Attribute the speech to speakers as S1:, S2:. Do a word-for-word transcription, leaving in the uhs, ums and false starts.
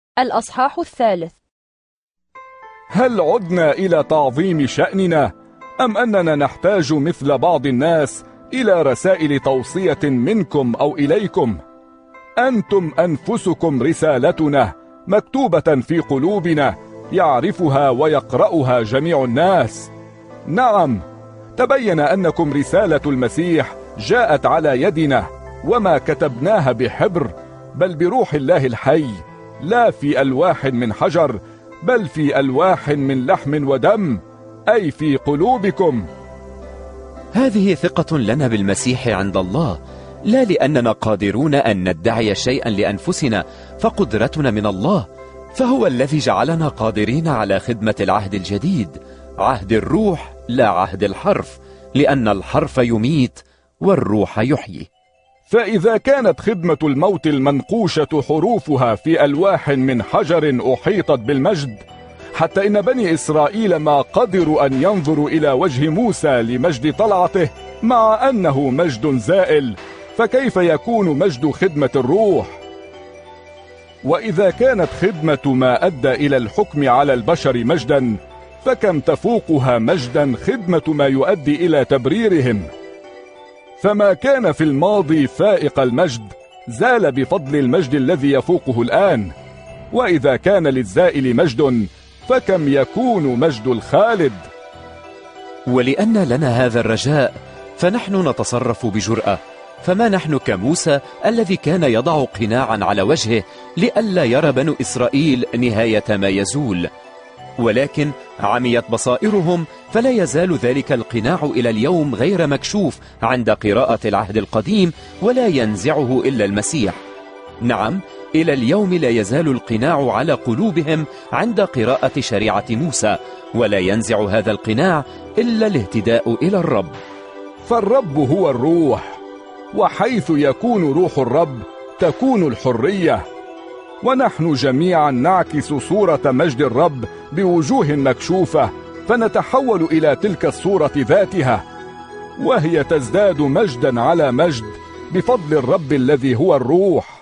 S1: الأصحاح الثالث.
S2: هل عدنا إلى تعظيم شأننا أم أننا نحتاج مثل بعض الناس إلى رسائل توصية منكم أو إليكم؟ أنتم أنفسكم رسالتنا مكتوبة في قلوبنا يعرفها ويقرأها جميع الناس. نعم، تبين أنكم رسالة المسيح جاءت على يدنا، وما كتبناها بحبر بل بروح الله الحي، لا في ألواح من حجر بل في ألواح من لحم ودم، أي في قلوبكم.
S3: هذه ثقة لنا بالمسيح عند الله، لا لأننا قادرون أن ندعي شيئا لأنفسنا، فقدرتنا من الله، فهو الذي جعلنا قادرين على خدمة العهد الجديد، عهد الروح لا عهد الحرف، لأن الحرف يميت والروح يحيي.
S2: فإذا كانت خدمة الموت المنقوشة حروفها في ألواح من حجر أحيطت بالمجد، حتى إن بني إسرائيل ما قدروا أن ينظروا إلى وجه موسى لمجد طلعته مع أنه مجد زائل، فكيف يكون مجد خدمة الروح؟ وإذا كانت خدمة ما أدى إلى الحكم على البشر مجدا، فكم تفوقها مجدا خدمة ما يؤدي إلى تبريرهم؟ فما كان في الماضي فائق المجد زال بفضل المجد الذي يفوقه الآن، وإذا كان للزائل مجد فكم يكون مجد الخالد؟
S3: ولأن لنا هذا الرجاء فنحن نتصرف بجرأة، فما نحن كموسى الذي كان يضع قناعا على وجهه لئلا يرى بنو إسرائيل نهاية ما يزول، ولكن عميت بصائرهم، فلا يزال ذلك القناع إلى اليوم غير مكشوف عند قراءة العهد القديم، ولا ينزعه إلا المسيح. نعم، إلى اليوم لا يزال القناع على قلوبهم عند قراءة شريعة موسى، ولا ينزع هذا القناع إلا الاهتداء إلى الرب.
S2: فالرب هو الروح، وحيث يكون روح الرب تكون الحرية، ونحن جميعا نعكس صورة مجد الرب بوجوه مكشوفة، فنتحول إلى تلك الصورة ذاتها، وهي تزداد مجدا على مجد بفضل الرب الذي هو الروح.